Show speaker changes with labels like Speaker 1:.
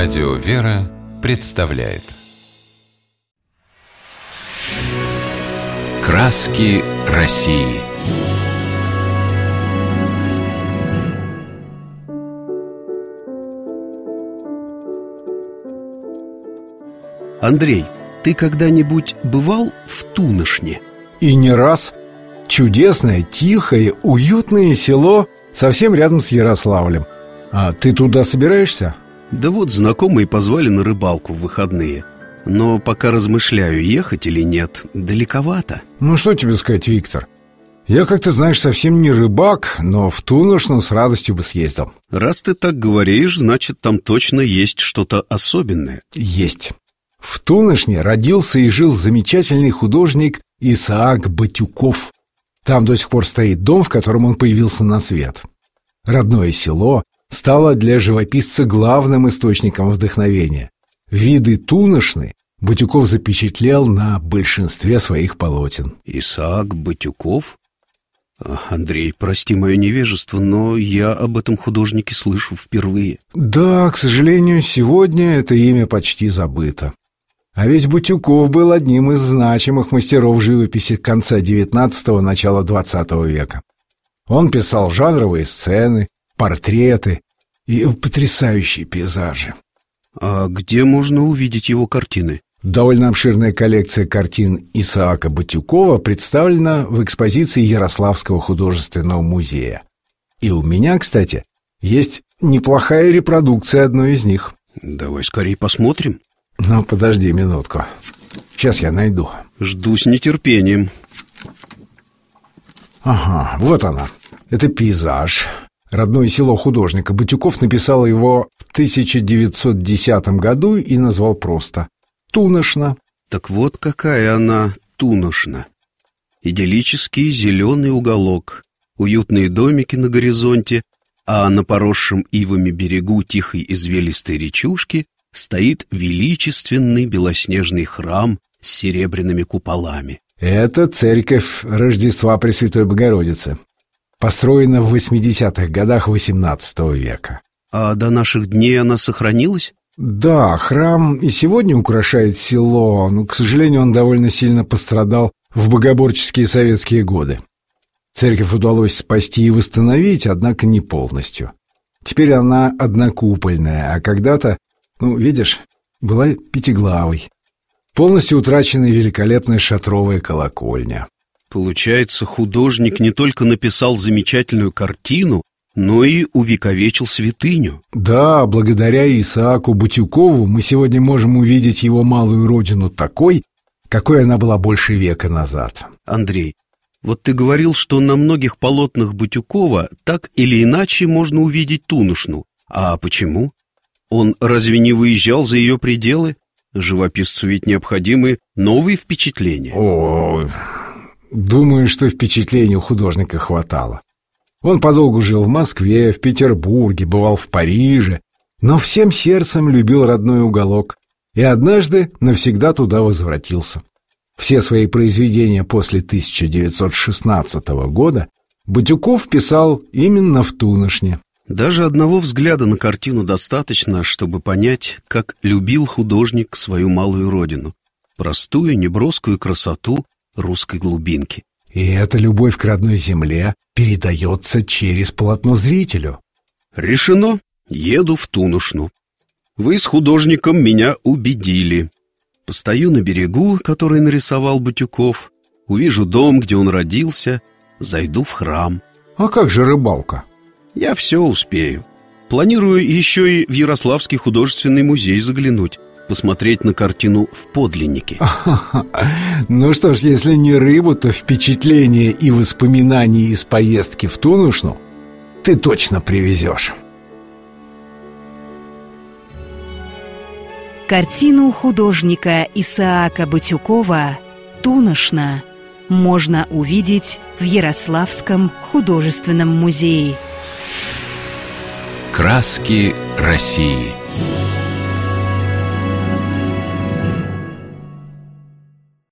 Speaker 1: Радио «Вера» представляет «Краски России».
Speaker 2: Андрей, ты когда-нибудь бывал в Тунышне?
Speaker 3: И не раз. Чудесное, тихое, уютное село совсем рядом с Ярославлем. А ты туда собираешься?
Speaker 2: Да вот знакомые позвали на рыбалку в выходные. Но пока размышляю, ехать или нет. Далековато.
Speaker 3: Ну что тебе сказать, Виктор? Я, как ты знаешь, совсем не рыбак, но в Тунышну с радостью бы съездил.
Speaker 2: Раз ты так говоришь, значит, там точно есть что-то особенное.
Speaker 3: Есть. В Тунышне родился и жил замечательный художник Исаак Батюков. Там до сих пор стоит дом, в котором он появился на свет. Родное село стало для живописца главным источником вдохновения. Виды Тунышны Батюков запечатлел на большинстве своих полотен.
Speaker 2: Исаак Батюков? Андрей, прости мое невежество, но я об этом художнике слышу впервые.
Speaker 3: Да, к сожалению, сегодня это имя почти забыто. А ведь Батюков был одним из значимых мастеров живописи конца XIX – начала XX века. Он писал жанровые сцены, портреты и потрясающие пейзажи.
Speaker 2: А где можно увидеть его картины?
Speaker 3: Довольно обширная коллекция картин Исаака Батюкова представлена в экспозиции Ярославского художественного музея. И у меня, кстати, есть неплохая репродукция одной из них.
Speaker 2: Давай скорее посмотрим.
Speaker 3: Ну, подожди минутку. Сейчас я найду.
Speaker 2: Жду с нетерпением.
Speaker 3: Ага, вот она. Это пейзаж. Родное село художника. Батюков написал его в 1910 году и назвал просто Тунышна.
Speaker 2: Так вот какая она Тунышна. Идиллический зеленый уголок, уютные домики на горизонте, а на поросшем ивами берегу тихой извилистой речушки стоит величественный белоснежный храм с серебряными куполами.
Speaker 3: Это церковь Рождества Пресвятой Богородицы. Построена в 80-х годах XVIII века.
Speaker 2: А до наших дней она сохранилась?
Speaker 3: Да, храм и сегодня украшает село, но, к сожалению, он довольно сильно пострадал в богоборческие советские годы. Церковь удалось спасти и восстановить, однако не полностью. Теперь она однокупольная, а когда-то, видишь, была пятиглавой. Полностью утрачена великолепная шатровая колокольня.
Speaker 2: Получается, художник не только написал замечательную картину, но и увековечил святыню.
Speaker 3: Да, благодаря Исааку Батюкову мы сегодня можем увидеть его малую родину такой, какой она была больше века назад.
Speaker 2: Андрей, вот ты говорил, что на многих полотнах Батюкова так или иначе можно увидеть Тунышну. А почему? Он разве не выезжал за ее пределы? Живописцу ведь необходимы новые впечатления.
Speaker 3: Думаю, что впечатлений у художника хватало. Он подолгу жил в Москве, в Петербурге, бывал в Париже, но всем сердцем любил родной уголок и однажды навсегда туда возвратился. Все свои произведения после 1916 года Батюков писал именно в Тунышне.
Speaker 2: Даже одного взгляда на картину достаточно, чтобы понять, как любил художник свою малую родину, простую неброскую красоту русской глубинки.
Speaker 3: И эта любовь к родной земле передается через полотно зрителю.
Speaker 2: Решено. Еду в Тунышну. Вы с художником меня убедили. Постою на берегу, который нарисовал Батюков, увижу дом, где он родился, зайду в храм.
Speaker 3: А как же рыбалка?
Speaker 2: Я все успею. Планирую еще и в Ярославский художественный музей заглянуть, посмотреть на картину в подлиннике.
Speaker 3: Ну что ж, если не рыбу, то впечатления и воспоминания из поездки в Тунышну ты точно привезешь.
Speaker 4: Картину художника Исаака Батюкова «Тунышна» можно увидеть в Ярославском художественном музее.
Speaker 1: «Краски России».